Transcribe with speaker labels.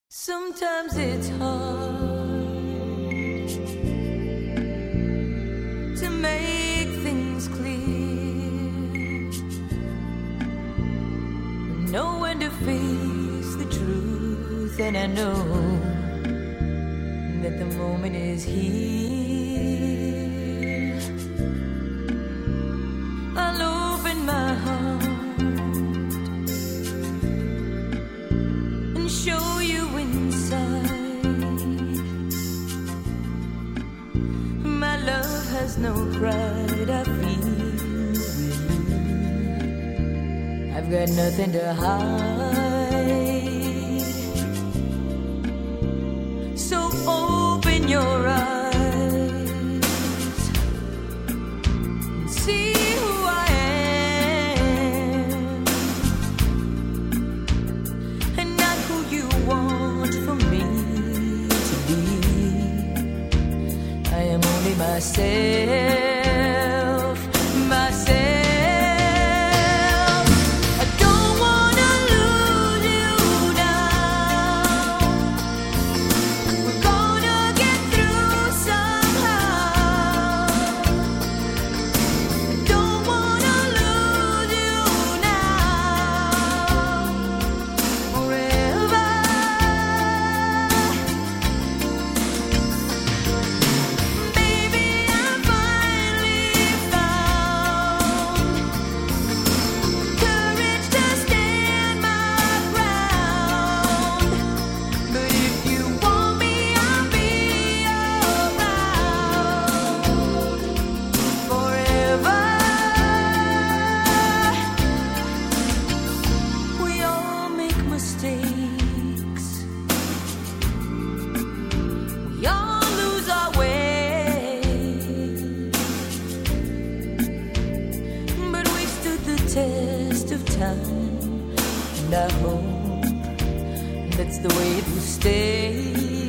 Speaker 1: Sometimes it's hard to make things clear, know when to face the truth, and I know that the moment is here. I'll open my heart and show you my love has no pride. I feel with you. I've got nothing to hide. So open your eyes and see who I am, and not who you want from me. I am only myself, myself. I don't wanna lose you now. We're gonna get through somehow. I don't wanna lose you now. Forever. Test of time, and I hope that's the way it will stay.